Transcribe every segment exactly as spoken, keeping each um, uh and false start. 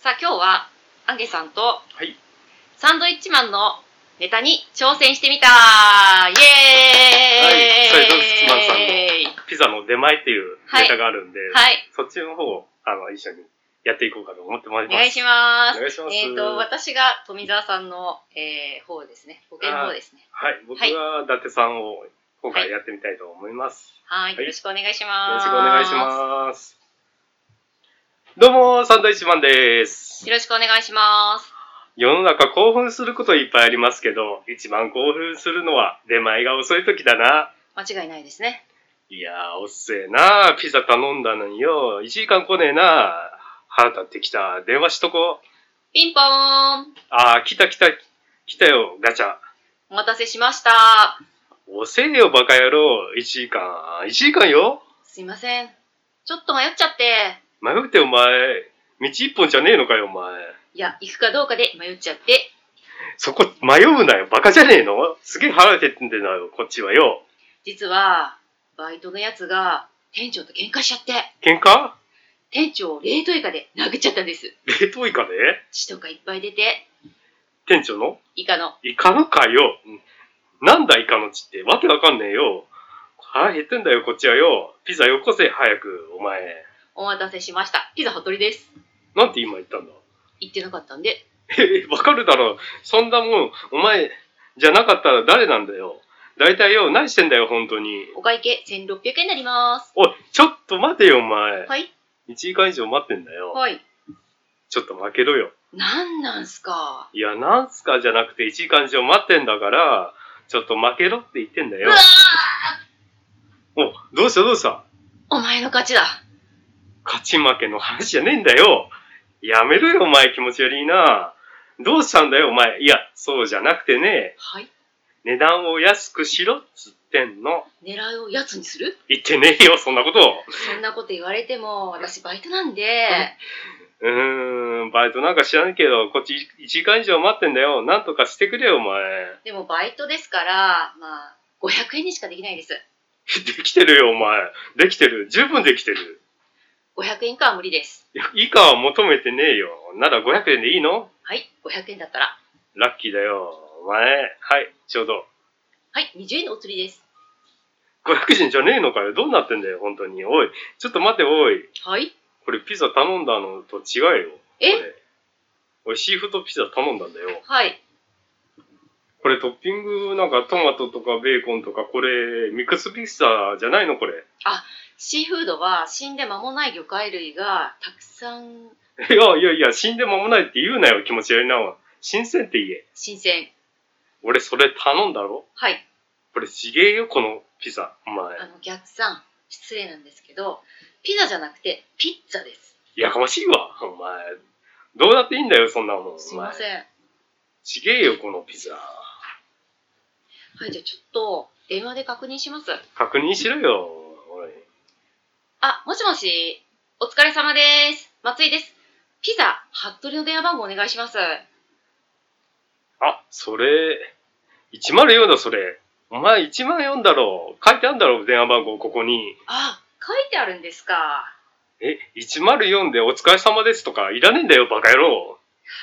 さあ今日はアンゲさんとはい、 サンドイッチマンのネタに挑戦してみたイエーイ、 はい、サンドイッチマンさんのピザの出前っていうネタがあるんで、 はい、 そっちの方をあの一緒にやっていこうかと思ってまいります。 お願いします。 お願いします。 えっと私が富澤さんの、えー、方ですね。ボケの方ですね。 はい、僕は伊達さんを今回やってみたいと思います。 はい、はい、よろしくお願いします。 よろしくお願いします。どうもサンドイッチマンです。 よろしくお願いします。 世の中興奮することいっぱいありますけど、一番興奮するのは出前が遅い時だな。 間違いないですね。 いやー、おっせえな。ピザ頼んだのによ、いちじかん来ねえな。腹立ってきた。電話しとこう。 ピンポーン。 あー、来た来た。来たよ、ガチャ。 お待たせしました。 遅えよ、バカ野郎。いちじかん。いちじかんよ。 すいません。ちょっと迷っちゃって。 迷ってお前、道一本じゃねえのかよ、お前。 いや、行くかどうかで迷っちゃって。 そこ、迷うなよ。バカじゃねえの？すげえ腹減ってんだよ、こっちはよ。 実は、バイトのやつが店長と喧嘩しちゃって。 喧嘩？ 店長を冷凍イカで殴っちゃったんです。 冷凍イカで？ 血とかいっぱい出て。 店長の？ イカの。 イカのかよ。なんだイカの血って、わけわかんねえよ。腹減ってんだよ、こっちはよ。ピザよこせ、早く、お前。 お待たせしました。ピザ羽鳥です。 なんて今言ったんだ？ 言ってなかったんで。 え、わかるだろ。そんなもん、お前じゃなかったら誰なんだよ。だいたいよ、何してんだよ、本当に。 お会計せんろっぴゃくえんになります。 おい、ちょっと待てよ、お前。 はい。 いちじかん以上待ってんだよ。 はい。 ちょっと負けろよ。 なんなんすか。 いや、なんすかじゃなくていちじかん以上待ってんだから、ちょっと負けろって言ってんだよ。 うわー！お、どうしたどうした？ お前の勝ちだ。 勝ち負けの話じゃねえんだよ。やめろよ、お前、気持ち悪いな。どうしたんだよ、お前。いや、そうじゃなくてね。 はい。 値段を安くしろっつってんの。 狙いをやつにする？ 言ってねえよ、そんなこと。 そんなこと言われても、私バイトなんで。 うーん、バイトなんか知らんけど、こっちいちじかん以上待ってんだよ。なんとかしてくれよ、お前。 でもバイトですから、まあ、ごひゃくえんにしかできないです。 できてるよ、お前。できてる。十分できてる。 ごひゃくえん以下は無理です。 いや、以下は求めてねえよ。ならごひゃくえんでいいの？ はい、ごひゃくえんだったら。 ラッキーだよ。お前、はい、ちょうど。 はい、にじゅうえんのお釣りです。 ごひゃくえんじゃねえのかよ。どうなってんだよ、本当に。おい、ちょっと待て、おい。 はい。 これピザ頼んだのと違うよ。 え？ これ俺シーフードピザ頼んだんだよ。 はい。 これトッピングなんかトマトとかベーコンとかこれミックスピザじゃないのこれ？ あ、シーフードは死んで間もない魚介類がたくさん。 いやいやいや、死んで間もないって言うなよ、気持ち悪いな。新鮮って言え。 新鮮。 俺それ頼んだろ？ はい。 これちげえよ、このピザ。お前。 あの、お客さん、失礼なんですけど、ピザじゃなくてピッツァです。 やかましいわ、お前。どうだっていいんだよ、そんなもん。 すいません。 ちげえよ、このピザ。 はい、じゃあちょっと電話で確認します。 確認しろよ、おい。 あ、もしもし、お疲れ様です。松井です。ピザ、服部の電話番号お願いします。 あ、それ、いちまるよんだ、それ。お前いちまるよんだろ。書いてあるんだろ、電話番号、ここに。 あ、書いてあるんですか。 え、いちまるよんでお疲れ様ですとかいらねえんだよ、バカ野郎。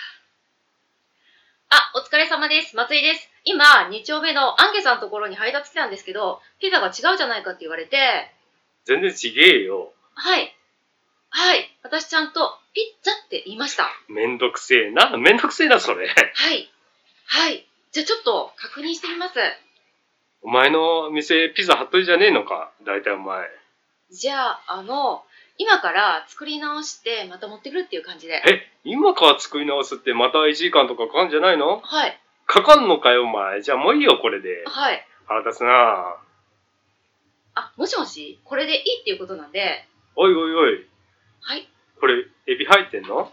あ、お疲れ様です。松井です。今、に丁目のアンゲさんのところに配達来たんですけど、ピザが違うじゃないかって言われて。 全然ちげえよ。 はい。はい。私ちゃんとピッツァって言いました。 めんどくせえな。めんどくせえな、それ。 はい。はい。じゃあちょっと確認してみます。 お前の店、ピザハットリじゃねえのか、だいたいお前。 じゃあ、あの、今から作り直してまた持ってくるっていう感じで。 え、今から作り直すってまたいちじかんとかかかんじゃないの？ はい。 かかんのかよ、お前。じゃあもういいよ、これで。 はい。 腹立つな。 あ、もしもし、これでいいっていうことなんで。 おいおいおい。 はい。 これ、エビ入ってんの？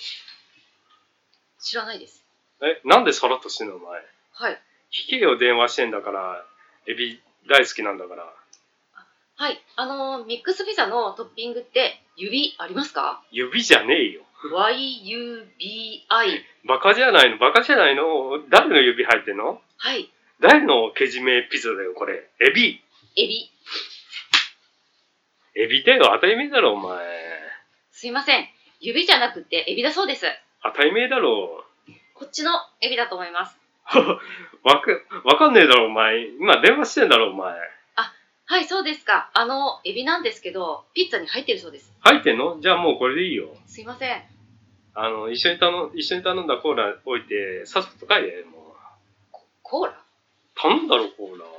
知らないです。 え、なんでさらっとしてんの、お前。 はい。 聞けよ、電話してんだから。エビ大好きなんだから。 はい。あの、ミックスピザのトッピングって指ありますか？ 指じゃねえよ。 ワイユービーアイ。 バカじゃないのバカじゃないの誰の指入ってんの？ はい。 誰のけじめピザだよ、これ。エビ。 エビ。 エビだよ、当たり前だろ、お前。 すいません。 指じゃなくてエビだそうです。 当たり前だろこっちのエビだと思います。 う。わか、わかんねえだろ、お前。今電話してんだろ、お前。 はい、そうですか。あの、エビなんですけど、ピッツァに入ってるそうです。 入ってんの？じゃあもうこれでいいよ。 すいません。 あの、一緒に頼ん、一緒に頼んだコーラ置いて、さっさと帰れ、もう。 ココーラ？ 頼んだろ、コーラ。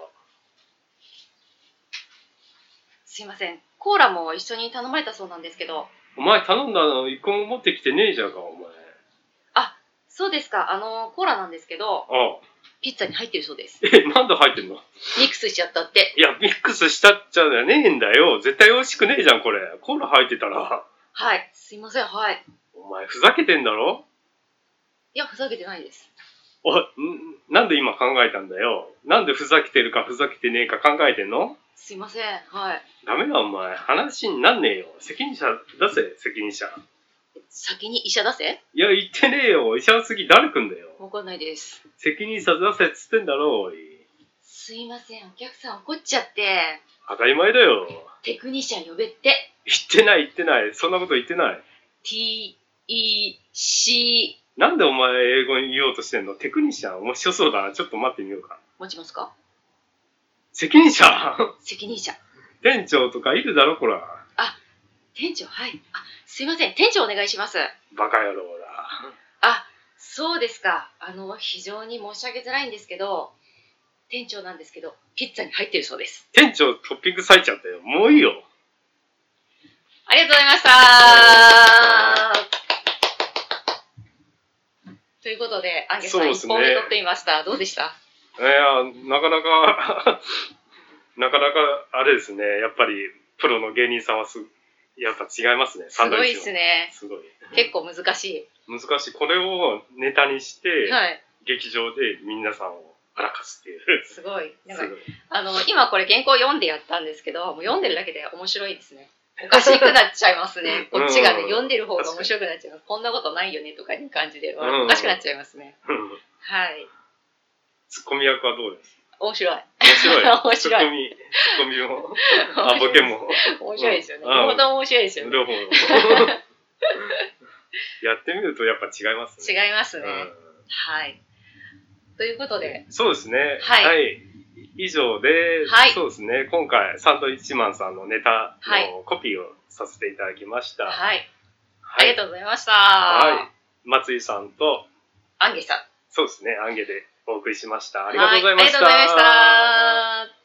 すいません。コーラも一緒に頼まれたそうなんですけど。 お前頼んだの一個も持ってきてねえじゃんか、お前。 あ、そうですか。あの、コーラなんですけど、 ああ。 ピッツァに入ってるそうです。 え、なんで入ってんの？ ミックスしちゃったって。 いや、ミックスしたっちゃねえんだよ。絶対美味しくねえじゃん、これ。コーラ入ってたら。 はい。すいません。はい。 お前、ふざけてんだろ？ いや、ふざけてないです。 おい、んなんで今考えたんだよ。なんでふざけてるかふざけてねえか考えてんの？ すいません。はい。 ダメだ、お前。話になんねえよ。責任者出せ、責任者。 先に医者出せ？ いや、言ってねえよ。医者は次誰来んだよ。 わかんないです。 責任者出せっつってんだろ、おい。 すいません。お客さん怒っちゃって、 当たり前だよ。 テクニシャン呼べって。 言ってない、言ってない。そんなこと言ってない。 T、E、C。 なんでお前英語に言おうとしてんの？テクニシャン面白そうだな。ちょっと待ってみようか。 持ちますか？ 責任者責任者。 店長とかいるだろ、こら。 あ、店長、はい。あ、すいません。店長お願いします。 バカ野郎だ。 あ、そうですか。あの、非常に申し上げづらいんですけど、店長なんですけど、ピッツァに入ってるそうです。 店長トッピング割いちゃったよ。もういいよ。 ありがとうございました。ということで、アンゲさんいっぽんめ取ってみました。どうでした？ いや、なかなか、なかなか、あれですね。やっぱり、プロの芸人さんはす、やっぱ違いますね。 すごいですね。 すごい。 結構難しい。 難しい。これをネタにして、 はい、劇場で皆さんを笑かすっていう。 すごい。なんかあの、今これ原稿読んでやったんですけど、もう読んでるだけで面白いですね。おかしくなっちゃいますね。こっちがね、読んでる方が面白くなっちゃいます。こんなことないよねとかいう感じで、おかしくなっちゃいますね。はい。 ツッコミ役はどうですか？ 面白い。 面白い。 面白い。 ツッコミ、ツッコミも、あ、ボケも。 面白いですよね。両方とも面白いですよね。 両方。やってみるとやっぱ違いますね。違いますね。はい。ということで。 そうですね。 はい。 はい、以上で、はい、そうですね。今回、サンドイッチマンさんのネタのコピーをさせていただきました。 はい。はい、ありがとうございました。 はい。松井さんと、 アンゲさん。 そうですね。アンゲでお送りしました。ありがとうございました。 はい、ありがとうございました。